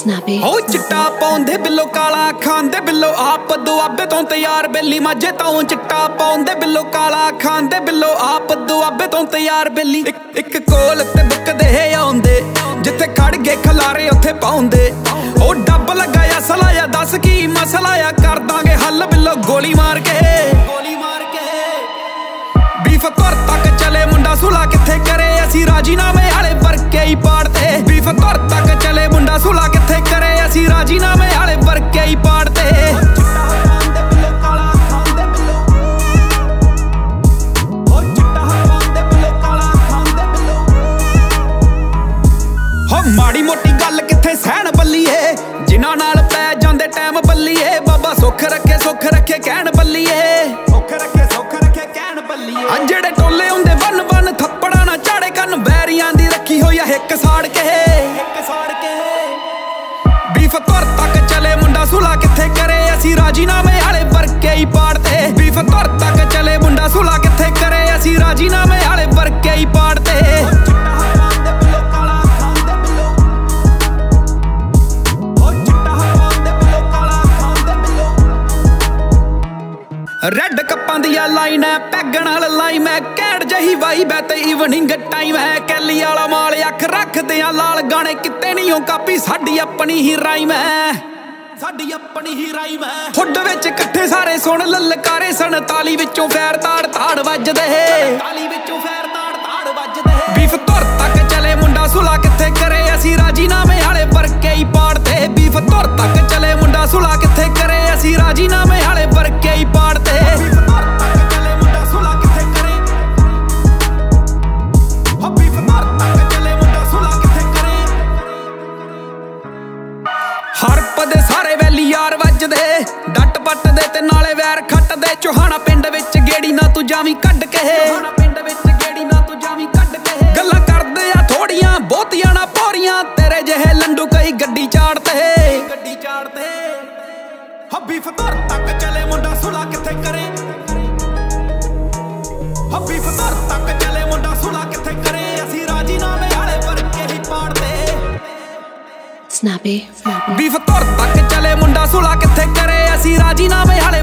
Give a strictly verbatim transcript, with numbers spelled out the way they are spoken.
Snappy ਹੋ ਚਿੱਟਾ ਪਾਉਂਦੇ ਬਿੱਲੋ ਕਾਲਾ ਖਾਂਦੇ ਬਿੱਲੋ ਆਪ ਦੁਆਬੇ ਤੋਂ ਤਿਆਰ ਬੇਲੀ ਮਾਝੇ ਤੋਂ ਚਿੱਟਾ ਪਾਉਂਦੇ ਬਿੱਲੋ ਕਾਲਾ ਖਾਂਦੇ ਬਿੱਲੋ ਆਪ ਦੁਆਬੇ ਤੋਂ ਤਿਆਰ ਬੇਲੀ ਇੱਕ ਕੋਲ ਤੇ ਬੁੱਕਦੇ ਆਉਂਦੇ ਜਿੱਥੇ ਖੜ ਗਏ ਖਲਾਰੇ ਉੱਥੇ ਪਾਉਂਦੇ ਉਹ ਡੱਬ ਲਗਾਇਆ ਸਲਾਇਆ ਦੱਸ ਕੀ ਮਸਲਾ ਆ ਕਰ ਦਾਂਗੇ ਹੱਲ ਬਿੱਲੋ ਗੋਲੀ ਮਾਰ ਕੇ ਗੋਲੀ ਮਾਰ ਕੇ ਬੀਫ ਤੁਰ ਤੱਕ ਚਲੇ ਮੁੰਡਾ ਸੁਲਾ ਕਿੱਥੇ ਕਰੇ ਅਸੀਂ ਰਾਜੀਨਾਮੇ ਵਾਲੇ ਵਰਕੇ ਹੀ ਪਾੜਦੇ ਬੀਫ ਤੁਰ ਤੱਕ ਚਲੇ ਮੁੰਡਾ ਸੁਲਾ ਕਿੱਥੇ ਕਰੇ ਅਸੀਂ ਰਾਜੀਨਾਮੇ ਵਾਲੇ ਵਰਕੇ ਹੀ ਪਾੜਦੇ ਮਾੜੀ ਮੋਟੀ ਗੱਲ ਕਿੱਥੇ ਸਹਿਣ ਬੱਲੀਏ ਜਿਨ੍ਹਾਂ ਨਾਲ ਪੈ ਜਾਂਦੇ ਟਾਈਮ ਬੱਲੀਏ ਬਾਬਾ ਸੁੱਖ ਰੱਖੇ ਸੁੱਖ ਰੱਖੇ ਕਹਿਣ ਬੱਲੀਏ ਸੁੱਖ ਰੱਖੇ ਸੁੱਖ ਰੱਖੇ ਕਹਿਣ ਬੱਲੀਏ ਆ ਜਿਹੜੇ ਟੋਲੇ ਹੁੰਦੇ ਬੰਨ ਬੰਨ ਥੱਪੜਾ ਨਾ ਝਾੜੇ ਕੰਨ ਬੈਰੀਆਂ ਦੀ ਰੱਖੀ ਹੋਈ ਆ ਹਿੱਕ ਸਾੜ ਕੇ ਹਿੱਕ ਸਾੜ ਕੇ ਬੀਫ ਤੁਰ ਤੱਕ ਚਲੇ ਮੁੰਡਾ ਸੁਲਾ ਕਿੱਥੇ ਕਰੇ ਅਸੀਂ ਰਾਜੀਨਾਮੇ ਵਾਲੇ ਵਰਕੇ ਹੀ ਪਾੜਦੇ ਬੀਫ ਤੁਰ ਤੱਕ ਚਲੇ ਮੁੰਡਾ ਸੁਲਾ ਕਿੱਥੇ ਕਰੇ ਅਸੀਂ ਰਾਜੀਨਾਮੇ ਵਾਲੇ ਵਰਕੇ ਹੀ ਪਾੜਦੇ ਰੈਡ ਕੱਪਾਂ ਦੀਆਂ ਲਾਈਨ ਐ ਪੈਗ ਨਾਲ ਲਾਈ ਮੈਂ ਕੈੜ ਜਹੀ ਵਾਈ ਬੈ ਤੇ ਈਵਨਿੰਗ ਟਾਈਮ ਹੈ ਕੈਲੀ ਵਾਲਾ ਮਾਲ ਅੱਖ ਰੱਖਦੇ ਆ ਲਾਲ ਗਾਣੇ ਕਿਤੇ ਨਹੀਂ ਉਹ ਕਾਪੀ ਸਾਡੀ ਆਪਣੀ ਹੀ ਰਾਈਮ ਹੈ ਸਾਡੀ ਆਪਣੀ ਹੀ ਰਾਈਮ ਹੈ ਹੁੱਡ ਵਿੱਚ ਇਕੱਠੇ ਸਾਰੇ ਸੁਣ ਲਲਕਾਰੇ ਸੰਤਾਲੀ ਵਿੱਚੋਂ ਫੈਰ ਤਾੜ ਤਾੜ ਵੱਜਦੇ ਸੰਤਾਲੀ ਵਿੱਚੋਂ ਫੈਰ ਤਾੜ ਤਾੜ ਵੱਜਦੇ ਬੀਫ ਤੁਰ ਤੱਕ ਚਲੇ ਮੁੰਡਾ ਸੁਲਾ ਕਿੱਥੇ ਕਰੇ ਅਸੀਂ ਰਾਜੀਨਾਮੇ ਵਾਲੇ ਵਰਕੇ ਹੀ ਪਾੜਦੇ ਬੀਫ ਤੁਰ ਤੱਕ ਚਲੇ ਮੁੰਡਾ ਸੁਲਾ ਕਿੱਥੇ ਕਰੇ ਅਸੀਂ ਰਾਜੀਨਾਮੇ ਵਾਲੇ ਵਰਕੇ ਹੀ ਪਾੜਦੇ ਹਰਪ ਦੇ ਸਾਰੇ ਵੈਲੀ ਯਾਰ ਵੱਜਦੇ ਡੱਟ ਪੱਟ ਦੇ ਤੇ ਨਾਲੇ ਵੈਰ ਖੱਟਦੇ ਚੋਹਾਣਾ ਪਿੰਡ ਵਿੱਚ ਗੇੜੀ ਨਾ ਤੂੰ ਜਾਵੀਂ ਕੱਢ ਕੇ ਚੋਹਾਣਾ ਪਿੰਡ ਵਿੱਚ ਗੇੜੀ ਨਾ ਤੂੰ ਜਾਵੀਂ ਕੱਢ ਕੇ ਗੱਲਾਂ ਕਰਦੇ ਆ ਥੋੜੀਆਂ ਬਹੁਤੀਆਂ ਨਾ ਪੋਰੀਆਂ ਤੇਰੇ ਜਿਹੇ ਲੰਡੂ ਕਈ ਗੱਡੀ ਚਾੜਦੇ ਗੱਡੀ ਚਾੜਦੇ ਹੱਬੀ ਫਤਰ ਤੱਕ ਚਲੇ ਮੁੰਡਾ ਸੁਲਾ ਕਿੱਥੇ ਕਰੇ ਹੱਬੀ ਫਤਰ ਤੱਕ ਚਲੇ ਮੁੰਡਾ ਸੁਲਾ ਕਿੱਥੇ ਕਰੇ ਅਸੀਂ ਰਾਜੀਨਾਮੇ ਵਾਲੇ ਵਰਕੇ ਹੀ ਪਾੜਦੇ Snappy ਬੀਫ ਤੁਰ ਤੱਕ ਚਲੇ ਮੁੰਡਾ ਸੁਲਾ ਕਿੱਥੇ ਕਰੇ ਅਸੀਂ ਰਾਜੀਨਾਮੇ ਵਾਲੇ